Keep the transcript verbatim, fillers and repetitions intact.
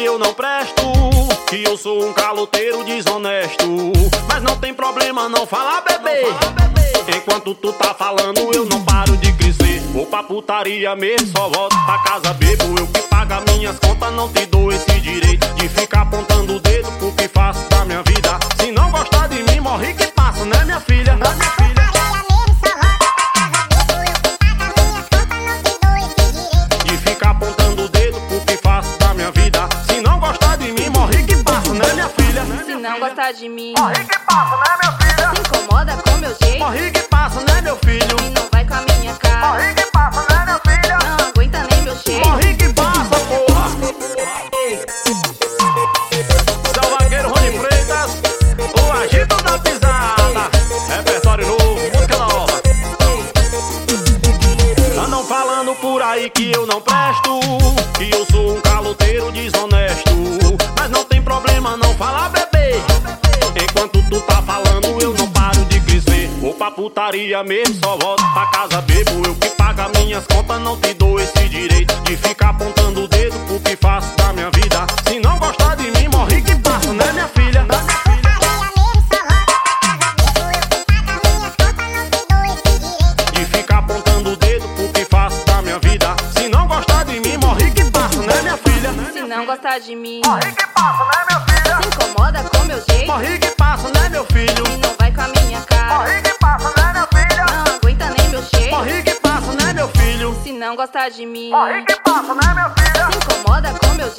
eu não presto, que eu sou um caloteiro desonesto. Mas não tem problema não falar, bebê. Enquanto tu tá falando eu não paro de crescer. Vou pra putaria mesmo, só volto pra casa bebo. Eu que pago as minhas contas, não te dou esse direito de ficar apontando o dedo pro que faço da minha vida. Se não gostar de mim, morre que passa, né minha filha? Né minha filha? De ficar apontando o dedo pro que faço da minha vida. Se não gostar de mim, morre que passa, né minha filha? Se não gostar de mim, morre que passa, né minha filha? Se incomoda com meu jeito, morre que passa, né meu filho? E não vai com a minha cara, morre que passa, né minha filha? Não aguenta nem meu cheiro, morre que passa, porra! Seu vaqueiro Rony Freitas, o agito da pisada. Repertório novo, música nova. Andam falando por aí que eu não presto, que eu sou um caloteiro desonesto. Mas não tem problema não falar, bebê. Enquanto tu tá falando eu não paro de crescer. Vou pra putaria mesmo, só volto pra casa bebo. Eu que pago as minhas contas, não te dou esse direito de ficar apontando o dedo pro que faço da minha vida. Se não gostar de mim, morre que passa, né minha filha? Né minha filha? De ficar apontando o dedo pro que faço da minha vida. Se não gostar de mim, morre que passa, né minha filha? Se não gostar de mim, morre que passa, né minha filha? Se incomoda com meu jeito, morre que passa, né meu filho? E não vai com a minha cara, morre que passa, né minha filha? Não aguenta nem meu cheiro, morre que passa, né meu filho? Se não gostar de mim, morre que passa, né minha filha? Se incomoda com meu